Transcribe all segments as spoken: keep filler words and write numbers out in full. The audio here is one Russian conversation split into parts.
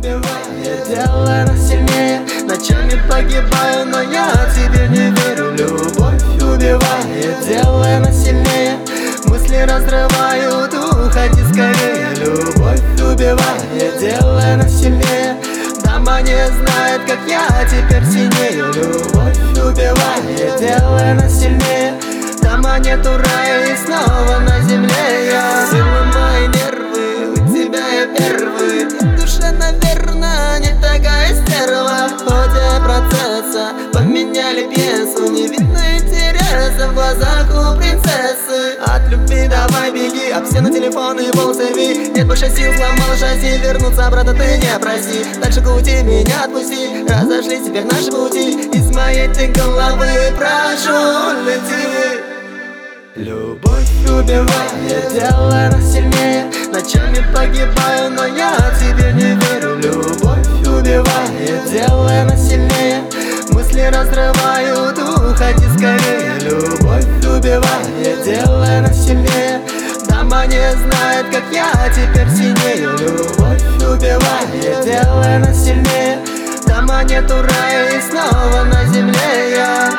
убивает, делая нас сильнее. Ночами погибаю, но я тебе не верю. Любовь убивает, делая нас сильнее. Мысли разрывают, уходи скорее. Любовь убивает, делая нас сильнее. Дама не знает, как я теперь синею. Любовь убивает, делая нас сильнее. Дома нету рая и снова на земле я. Сила мои нервы, у тебя я первый. В душе, наверное, не такая стерва. В ходе процесса поменяли пьесу. Не видно интереса в глазах у принцессы. От любви давай беги, об стену телефон и волосы ви. Нет больше сил, сломал шасси, вернуться обратно ты не проси. Дальше крути, меня отпусти, разошлись теперь наши пути. Из моей ты головы прошу, лети. Любовь убивает, делая нас сильнее. Ночами погибаю, но я тебе не верю. Любовь убивает, делая нас сильнее. Мысли разрывают, уходи скорее. Любовь убивает, делая нас сильнее. Дама не знает, как я теперь синею. Любовь убивает, делая нас сильнее. Дома нету рая и снова на земле я.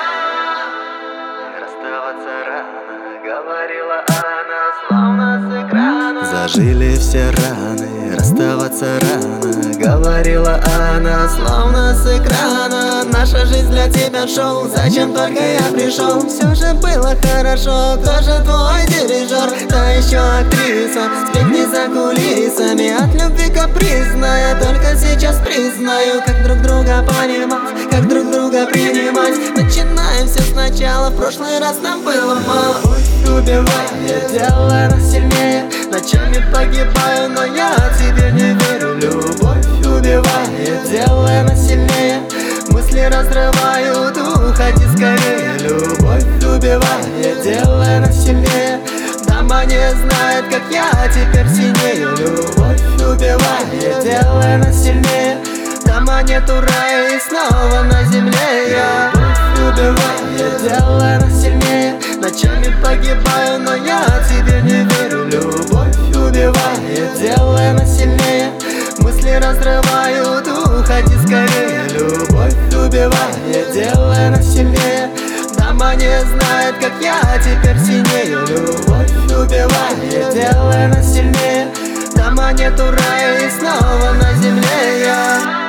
Говорила она, словно с экрана. Зажили все раны, расставаться рано. Говорила она, словно с экрана. Наша жизнь для тебя шоу, зачем только я пришел? Все же было хорошо, кто же твой дирижер? Та еще актриса, сбегни за кулисами. От любви капризная, только сейчас признаю. Как друг друга понимать, как друг друга принимать. Начинаем все сначала, в прошлый раз нам было мало. Убивает, делая нас сильнее. Ночами погибаю, но я тебе не верю. Любовь убивает, делая нас сильнее. Мысли разрывают, уходи скорее. Любовь убивает, делая нас сильнее. Дама не знает, как я теперь синею. Любовь убивает, делая нас сильнее. Дома нету рая и снова на земле я. Любовь убивает, делая нас сильнее. Ночами погибаю, но я тебе не верю. Любовь убивает, делая нас сильнее. Мысли разрывают, уходи скорее. Любовь убивает, делая нас сильнее. Дама не знает, как я теперь синею. Любовь убивает, делая нас сильнее. Дома нету рая и снова на земле я.